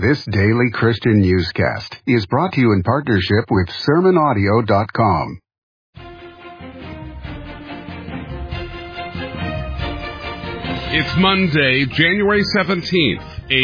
This daily Christian newscast is brought to you in partnership with SermonAudio.com. It's Monday, January 17th,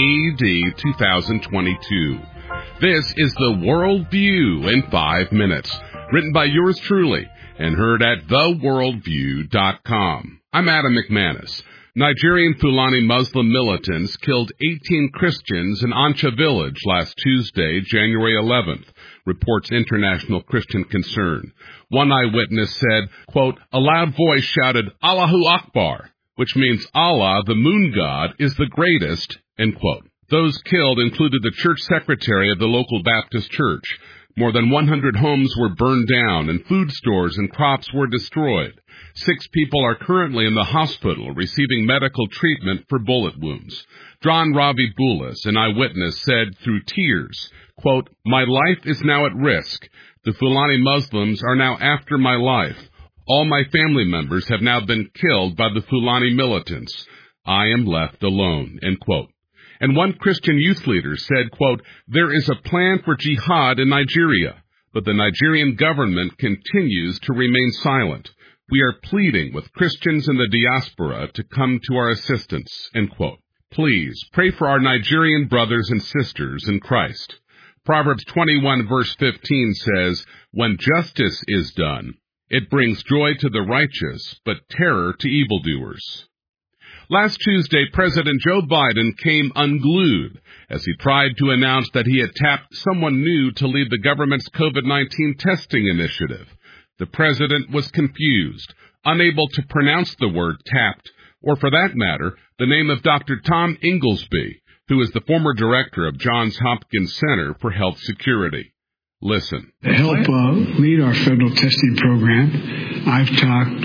AD 2022. This is the World View in 5 minutes, written by yours truly and heard at theworldview.com. I'm Adam McManus. Nigerian Fulani Muslim militants killed 18 Christians in Oncha village last Tuesday, January 11th, reports International Christian Concern. One eyewitness said, quote, "A loud voice shouted, 'Allahu Akbar,' which means Allah, the moon god, is the greatest," end quote. Those killed included the church secretary of the local Baptist church. More than 100 homes were burned down and food stores and crops were destroyed. 6 people are currently in the hospital receiving medical treatment for bullet wounds. John Ravi Bulis, an eyewitness, said through tears, quote, "My life is now at risk. The Fulani Muslims are now after my life. All my family members have now been killed by the Fulani militants. I am left alone," end quote. And one Christian youth leader said, quote, "There is a plan for jihad in Nigeria, but the Nigerian government continues to remain silent. We are pleading with Christians in the diaspora to come to our assistance," end quote. Please pray for our Nigerian brothers and sisters in Christ. Proverbs 21 verse 15 says, "When justice is done, it brings joy to the righteous, but terror to evildoers." Last Tuesday, President Joe Biden came unglued as he tried to announce that he had tapped someone new to lead the government's COVID-19 testing initiative. The president was confused, unable to pronounce the word tapped, or for that matter, the name of Dr. Tom Inglesby, who is the former director of Johns Hopkins Center for Health Security. Listen. To help lead our federal testing program, I've tapped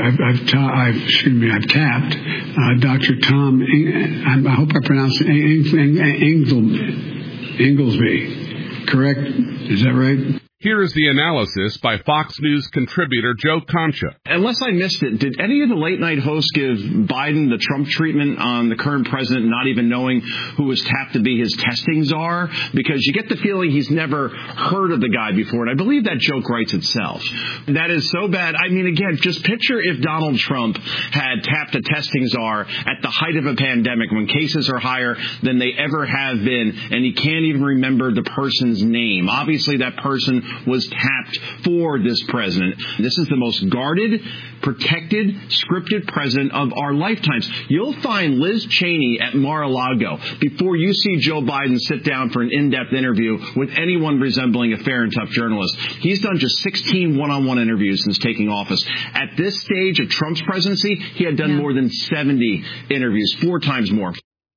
Dr. Tom, I hope I pronounced it, Inglesby. Correct? Is that right? Here is the analysis by Fox News contributor Joe Concha. Unless I missed it, did any of the late-night hosts give Biden the Trump treatment on the current president, not even knowing who was tapped to be his testing czar? Because you get the feeling he's never heard of the guy before, and I believe that joke writes itself. That is so bad. I mean, again, just picture if Donald Trump had tapped a testing czar at the height of a pandemic when cases are higher than they ever have been, and he can't even remember the person's name. Obviously, that person was tapped for this president. This is the most guarded, protected, scripted president of our lifetimes. You'll find Liz Cheney at Mar-a-Lago before you see Joe Biden sit down for an in-depth interview with anyone resembling a fair and tough journalist. He's done just 16 one-on-one interviews since taking office. At this stage of Trump's presidency, he had done more than 70 interviews, 4 times more.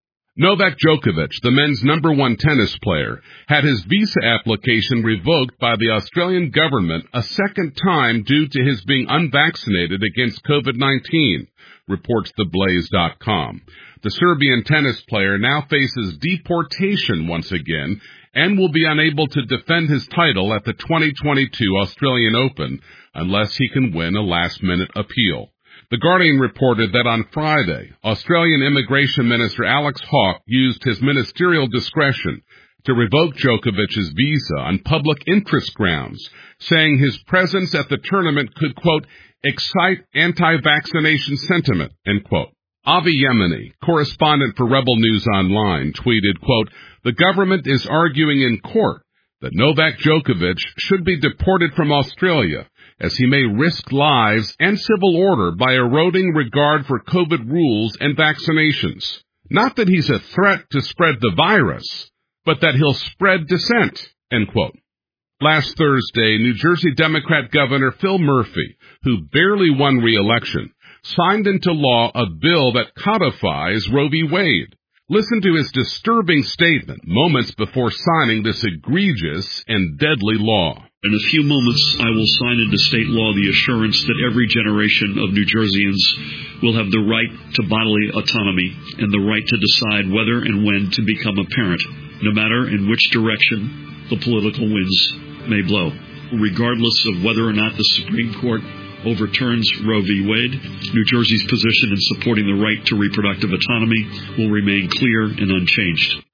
Novak Djokovic, the men's #1 tennis player, had his visa application revoked by the Australian government a second time due to his being unvaccinated against COVID-19, reports theblaze.com. The Serbian tennis player now faces deportation once again and will be unable to defend his title at the 2022 Australian Open unless he can win a last-minute appeal. The Guardian reported that on Friday, Australian Immigration Minister Alex Hawke used his ministerial discretion to revoke Djokovic's visa on public interest grounds, saying his presence at the tournament could, quote, "excite anti-vaccination sentiment," end quote. Avi Yemeni, correspondent for Rebel News Online, tweeted, quote, "The government is arguing in court that Novak Djokovic should be deported from Australia, as he may risk lives and civil order by eroding regard for COVID rules and vaccinations. Not that he's a threat to spread the virus, but that he'll spread dissent," end quote. Last Thursday, New Jersey Democrat Governor Phil Murphy, who barely won re-election, signed into law a bill that codifies Roe v. Wade. Listen to his disturbing statement moments before signing this egregious and deadly law. In a few moments, I will sign into state law the assurance that every generation of New Jerseyans will have the right to bodily autonomy and the right to decide whether and when to become a parent, no matter in which direction the political winds may blow. Regardless of whether or not the Supreme Court overturns Roe v. Wade, New Jersey's position in supporting the right to reproductive autonomy will remain clear and unchanged.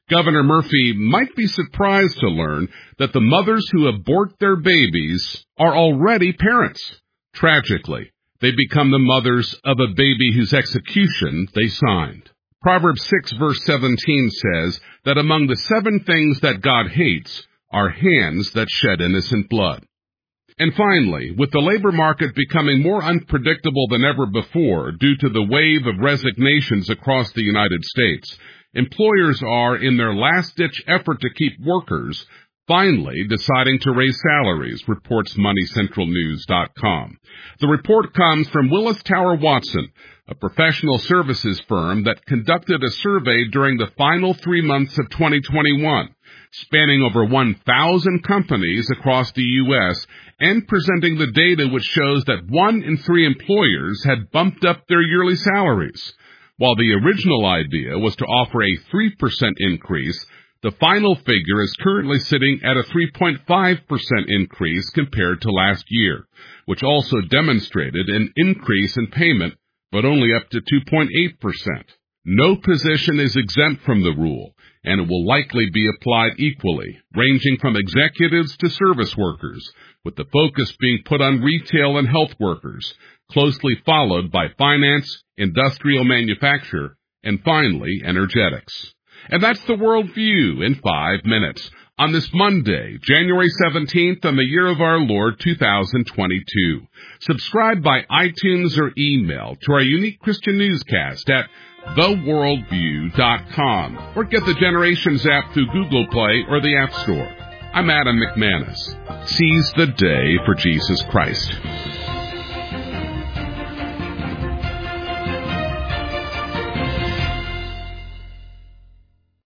Governor Murphy might be surprised to learn that the mothers who abort their babies are already parents. Tragically, they become the mothers of a baby whose execution they signed. Proverbs 6 verse 17 says that among the 7 things that God hates are hands that shed innocent blood. And finally, with the labor market becoming more unpredictable than ever before due to the wave of resignations across the United States, employers are, in their last-ditch effort to keep workers, finally deciding to raise salaries, reports MoneyCentralNews.com. The report comes from Willis Tower Watson, a professional services firm that conducted a survey during the final 3 months of 2021, spanning over 1,000 companies across the U.S., and presenting the data which shows that 1 in 3 employers had bumped up their yearly salaries. While the original idea was to offer a 3% increase, the final figure is currently sitting at a 3.5% increase compared to last year, which also demonstrated an increase in payment, but only up to 2.8%. No position is exempt from the rule, and it will likely be applied equally, ranging from executives to service workers, with the focus being put on retail and health workers, closely followed by finance, industrial manufacture, and finally, energetics. And that's the World View in 5 minutes on this Monday, January 17th, in the year of our Lord 2022. Subscribe by iTunes or email to our unique Christian newscast at theworldview.com or get the Generations app through Google Play or the App Store. I'm Adam McManus. Seize the day for Jesus Christ.